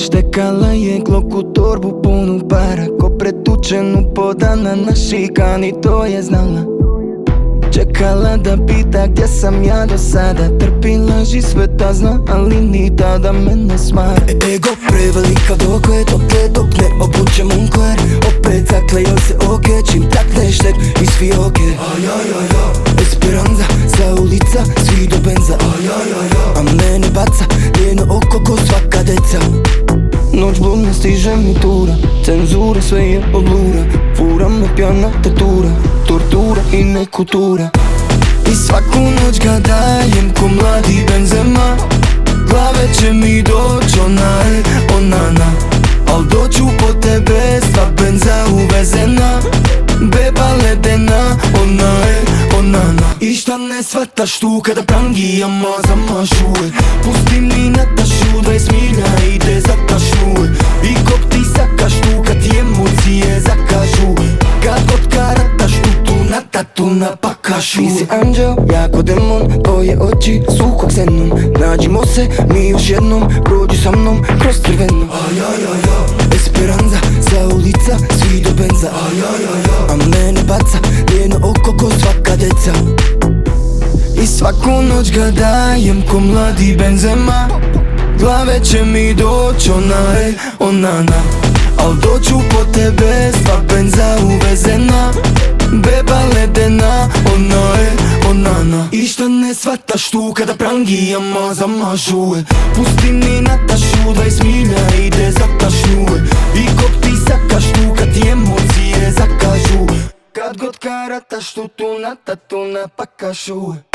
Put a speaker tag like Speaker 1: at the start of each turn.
Speaker 1: Štekala je Glock u torbu punu para, ko pretučenu podana na šikani, to je znala. Čekala da pita gdje sam ja do sada, trpi laži sveta zna, ali ni tada mene smara. Ego prevelika dok ne obučem unkler. Opet zaklejao se oke, čim takneš tek iz fioke. Esperanza, sa ulica, svi do benza. A mene baca njeno oko ko svaka deca. Noć bludna stiže mi tura, cenzura sve je od lura. Fura me pjana tatura, tortura i nekultura. I svaku noć ga dajem ko mladi Benzema. Glave će mi doć onana, al doću po tebe sva benza uvezena. Beba ledena, onana. I šta ne shvataš tu kada prangijama zamašuje? Pusti mi Natašu, 20 milja ide za tašnu. I kog ti sakaš tu kad ti emocije zakažu? Kad god karataš tu na tatu napakašu. Ti si anđel, ja ko demon, tvoje oči su kog xenon. Nađimo se mi još jednom, prođi sa mnom kroz crveno. Esperanza, sa ulica, svi do benza. A mene baca njeno oko ko svaka deca. I svaku noć ga dajem ko mladi Benzema. Glave će mi doć onana, al doću po tebe sva benza uvezena. Beba ledena, onana. I šta ne shvataš tu kada prangijama zamašuje? Pusti mi Natašu, 20 milja ide za tašnu. I kog ti sakaš tu kad ti emocije zakažu? Kad god karataš tu na tatu napakašu.